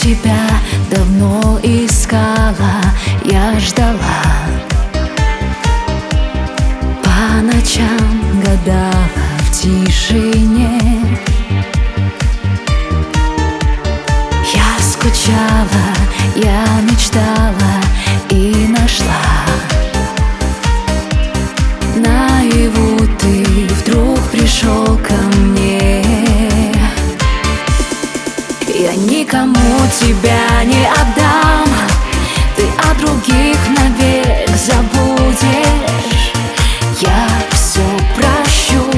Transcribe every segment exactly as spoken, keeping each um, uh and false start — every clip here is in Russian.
тебя давно искала, я ждала, по ночам гадала в тишине. Я скучала, я мечтала и нашла. Наяву ты вдруг пришел ко мне. Я никому тебя не отдам, ты о других навек забудешь. Я все прощу,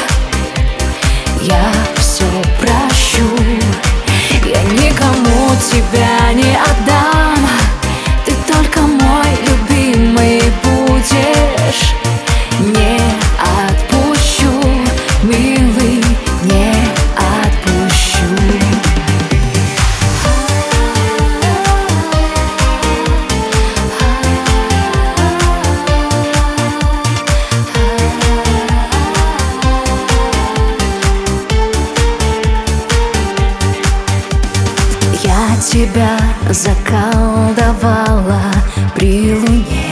я все прощу. Я никому тебя не отдам, ты только мой любимый будешь. Не отпущу, милый, не отпущу. Я тебя заколдовала при луне,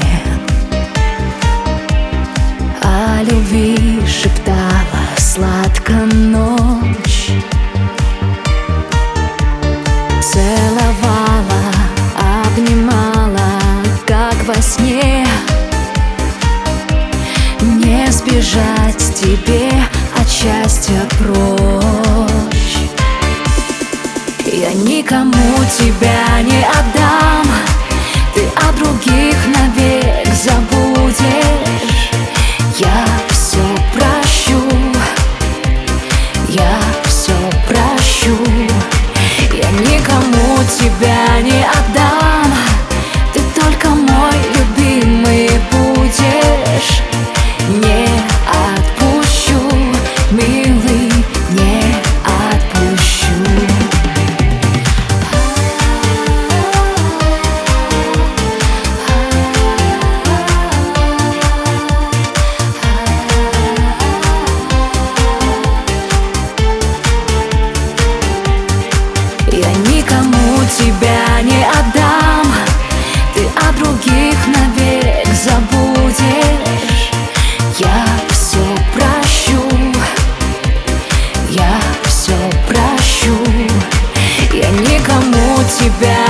о любви шептала сладко ночь, целовала, обнимала, как во сне. Не сбежать тебе от счастья прочь. Я никому тебя не отдам, ты о других навек забудешь. Я все прощу, я все прощу. Я никому тебя не отдам, ты только мой любимый будешь. Не отпущу, милый, не отпущу. Я никому тебя не отдам, ты о других навек забудешь. Я все прощу, я все прощу. Я никому тебя